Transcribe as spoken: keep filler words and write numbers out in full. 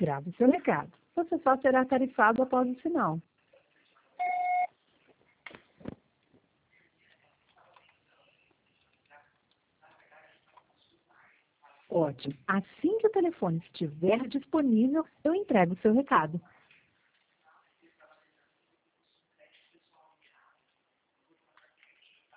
grave seu recado. Você só será tarifado após o sinal. Ótimo. Assim que o telefone estiver disponível, eu entrego o seu recado.